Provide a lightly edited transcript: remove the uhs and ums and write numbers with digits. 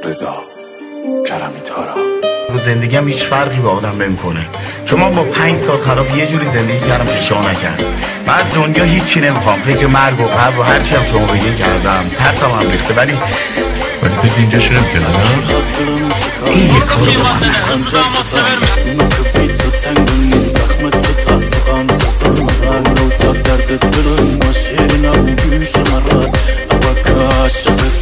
رضا کرمی تارا. رو زندگیم هیچ فرقی با آدم نمیکنه، چون من با 5 سال خلاف یه جوری زندگی کردم که شاه نکرد. من از دنیا هیچی نمیخوام، فکر مرگ و قبر و هرچی هم شما بگین کردم، ترسم هم ریخته، ولی فکر اینجا شروع کردم این یه کارو بکنم. درد دلم ما شیرنا و بیش مرات أبغى أعشقك